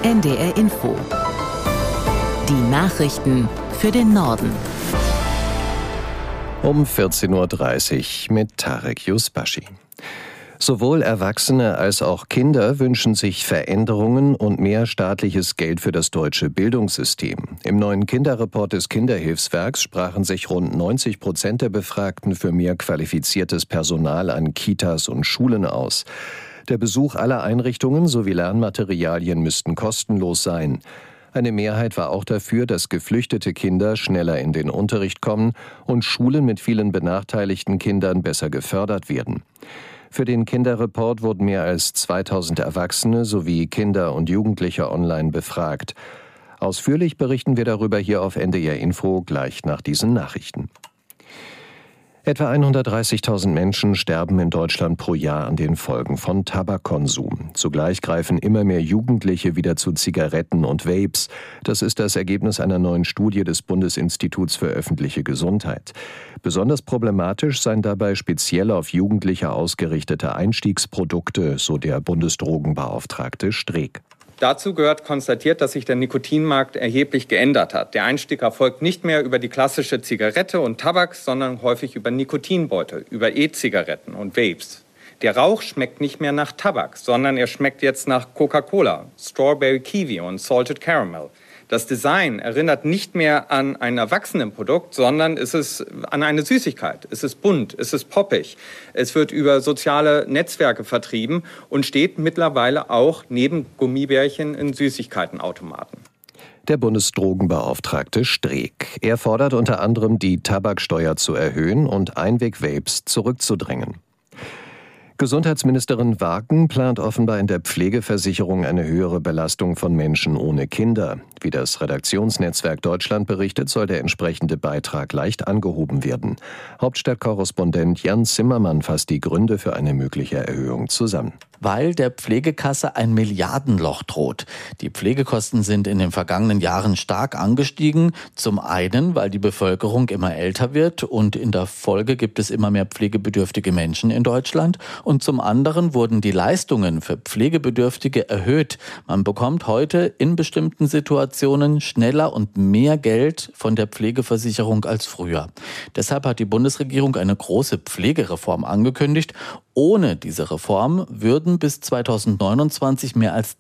NDR Info. Die Nachrichten für den Norden. Um 14.30 Uhr mit Tarek Yusbashi. Sowohl Erwachsene als auch Kinder wünschen sich Veränderungen und mehr staatliches Geld für das deutsche Bildungssystem. Im neuen Kinderreport des Kinderhilfswerks sprachen sich rund 90% der Befragten für mehr qualifiziertes Personal an Kitas und Schulen aus. Der Besuch aller Einrichtungen sowie Lernmaterialien müssten kostenlos sein. Eine Mehrheit war auch dafür, dass geflüchtete Kinder schneller in den Unterricht kommen und Schulen mit vielen benachteiligten Kindern besser gefördert werden. Für den Kinderreport wurden mehr als 2000 Erwachsene sowie Kinder und Jugendliche online befragt. Ausführlich berichten wir darüber hier auf NDR Info gleich nach diesen Nachrichten. Etwa 130.000 Menschen sterben in Deutschland pro Jahr an den Folgen von Tabakkonsum. Zugleich greifen immer mehr Jugendliche wieder zu Zigaretten und Vapes. Das ist das Ergebnis einer neuen Studie des Bundesinstituts für öffentliche Gesundheit. Besonders problematisch seien dabei speziell auf Jugendliche ausgerichtete Einstiegsprodukte, so der Bundesdrogenbeauftragte Streeck. Dazu gehört konstatiert, dass sich der Nikotinmarkt erheblich geändert hat. Der Einstieg erfolgt nicht mehr über die klassische Zigarette und Tabak, sondern häufig über Nikotinbeutel, über E-Zigaretten und Vapes. Der Rauch schmeckt nicht mehr nach Tabak, sondern er schmeckt jetzt nach Coca-Cola, Strawberry Kiwi und Salted Caramel. Das Design erinnert nicht mehr an ein Erwachsenenprodukt, sondern es ist an eine Süßigkeit. Es ist bunt, es ist poppig. Es wird über soziale Netzwerke vertrieben und steht mittlerweile auch neben Gummibärchen in Süßigkeitenautomaten. Der Bundesdrogenbeauftragte Streeck. Er fordert unter anderem, die Tabaksteuer zu erhöhen und Einweg-Vapes zurückzudrängen. Gesundheitsministerin Wagen plant offenbar in der Pflegeversicherung eine höhere Belastung von Menschen ohne Kinder. Wie das Redaktionsnetzwerk Deutschland berichtet, soll der entsprechende Beitrag leicht angehoben werden. Hauptstadtkorrespondent Jan Zimmermann fasst die Gründe für eine mögliche Erhöhung zusammen. Weil der Pflegekasse ein Milliardenloch droht. Die Pflegekosten sind in den vergangenen Jahren stark angestiegen. Zum einen, weil die Bevölkerung immer älter wird und in der Folge gibt es immer mehr pflegebedürftige Menschen in Deutschland. Und zum anderen wurden die Leistungen für Pflegebedürftige erhöht. Man bekommt heute in bestimmten Situationen schneller und mehr Geld von der Pflegeversicherung als früher. Deshalb hat die Bundesregierung eine große Pflegereform angekündigt. Ohne diese Reform würden bis 2029 mehr als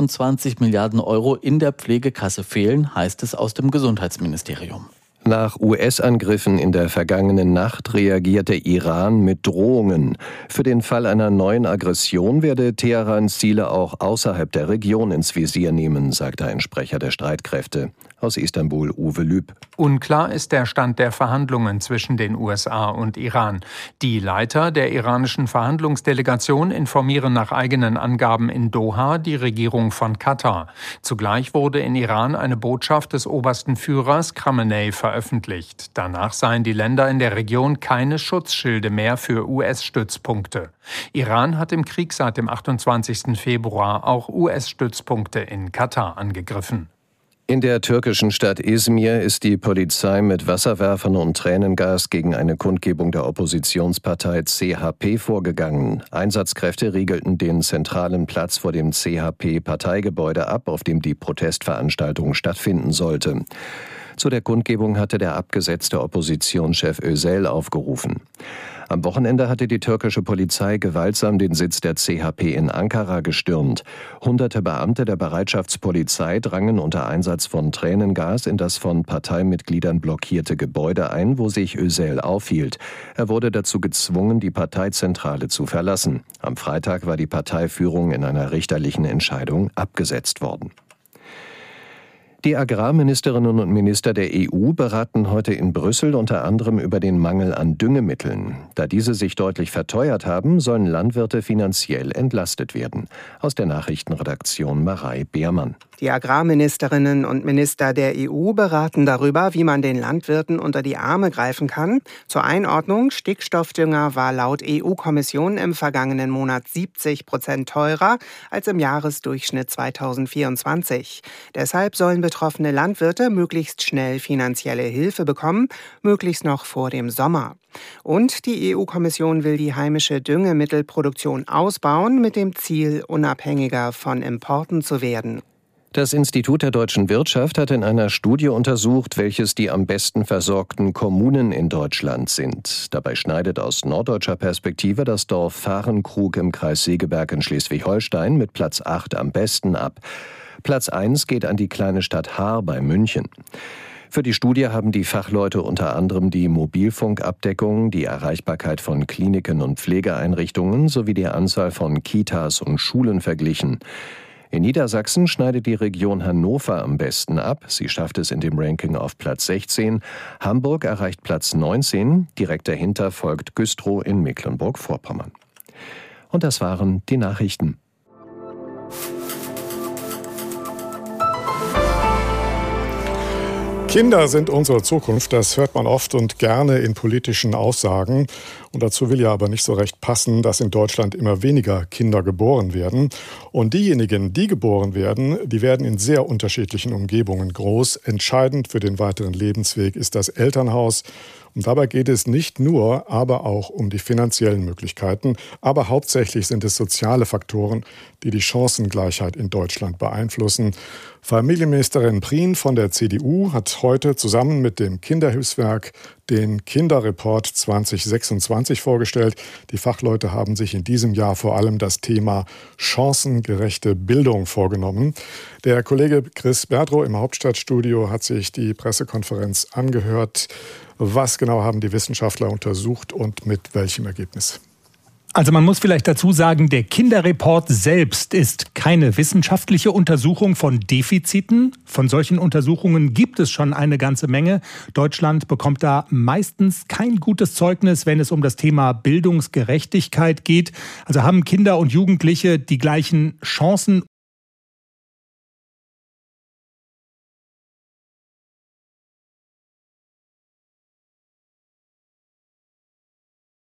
22 Milliarden Euro in der Pflegekasse fehlen, heißt es aus dem Gesundheitsministerium. Nach US-Angriffen in der vergangenen Nacht reagierte Iran mit Drohungen. Für den Fall einer neuen Aggression werde Teheran Ziele auch außerhalb der Region ins Visier nehmen, sagte ein Sprecher der Streitkräfte. Aus Istanbul Uwe Lüb. Unklar ist der Stand der Verhandlungen zwischen den USA und Iran. Die Leiter der iranischen Verhandlungsdelegation informieren nach eigenen Angaben in Doha die Regierung von Katar. Zugleich wurde in Iran eine Botschaft des obersten Führers Khamenei veröffentlicht. Danach seien die Länder in der Region keine Schutzschilde mehr für US-Stützpunkte. Iran hat im Krieg seit dem 28. Februar auch US-Stützpunkte in Katar angegriffen. In der türkischen Stadt Izmir ist die Polizei mit Wasserwerfern und Tränengas gegen eine Kundgebung der Oppositionspartei CHP vorgegangen. Einsatzkräfte riegelten den zentralen Platz vor dem CHP-Parteigebäude ab, auf dem die Protestveranstaltung stattfinden sollte. Zu der Kundgebung hatte der abgesetzte Oppositionschef Özel aufgerufen. Am Wochenende hatte die türkische Polizei gewaltsam den Sitz der CHP in Ankara gestürmt. Hunderte Beamte der Bereitschaftspolizei drangen unter Einsatz von Tränengas in das von Parteimitgliedern blockierte Gebäude ein, wo sich Özel aufhielt. Er wurde dazu gezwungen, die Parteizentrale zu verlassen. Am Freitag war die Parteiführung in einer richterlichen Entscheidung abgesetzt worden. Die Agrarministerinnen und Minister der EU beraten heute in Brüssel unter anderem über den Mangel an Düngemitteln. Da diese sich deutlich verteuert haben, sollen Landwirte finanziell entlastet werden. Aus der Nachrichtenredaktion Marei Beermann. Die Agrarministerinnen und Minister der EU beraten darüber, wie man den Landwirten unter die Arme greifen kann. Zur Einordnung: Stickstoffdünger war laut EU-Kommission im vergangenen Monat 70% teurer als im Jahresdurchschnitt 2024. Deshalb sollen betroffene Landwirte möglichst schnell finanzielle Hilfe bekommen, möglichst noch vor dem Sommer. Und die EU-Kommission will die heimische Düngemittelproduktion ausbauen, mit dem Ziel, unabhängiger von Importen zu werden. Das Institut der deutschen Wirtschaft hat in einer Studie untersucht, welches die am besten versorgten Kommunen in Deutschland sind. Dabei schneidet aus norddeutscher Perspektive das Dorf Fahrenkrug im Kreis Segeberg in Schleswig-Holstein mit Platz 8 am besten ab. Platz 1 geht an die kleine Stadt Haar bei München. Für die Studie haben die Fachleute unter anderem die Mobilfunkabdeckung, die Erreichbarkeit von Kliniken und Pflegeeinrichtungen sowie die Anzahl von Kitas und Schulen verglichen. In Niedersachsen schneidet die Region Hannover am besten ab. Sie schafft es in dem Ranking auf Platz 16. Hamburg erreicht Platz 19. Direkt dahinter folgt Güstrow in Mecklenburg-Vorpommern. Und das waren die Nachrichten. Kinder sind unsere Zukunft, das hört man oft und gerne in politischen Aussagen. Und dazu will ja aber nicht so recht passen, dass in Deutschland immer weniger Kinder geboren werden. Und diejenigen, die geboren werden, die werden in sehr unterschiedlichen Umgebungen groß. Entscheidend für den weiteren Lebensweg ist das Elternhaus. Und dabei geht es nicht nur, aber auch um die finanziellen Möglichkeiten. Aber hauptsächlich sind es soziale Faktoren, die die Chancengleichheit in Deutschland beeinflussen. Familienministerin Prien von der CDU hat heute zusammen mit dem Kinderhilfswerk den Kinderreport 2026 vorgestellt. Die Fachleute haben sich in diesem Jahr vor allem das Thema chancengerechte Bildung vorgenommen. Der Kollege Chris Berdrow im Hauptstadtstudio hat sich die Pressekonferenz angehört. Was genau haben die Wissenschaftler untersucht und mit welchem Ergebnis? Also man muss vielleicht dazu sagen, der Kinderreport selbst ist keine wissenschaftliche Untersuchung von Defiziten. Von solchen Untersuchungen gibt es schon eine ganze Menge. Deutschland bekommt da meistens kein gutes Zeugnis, wenn es um das Thema Bildungsgerechtigkeit geht. Also haben Kinder und Jugendliche die gleichen Chancen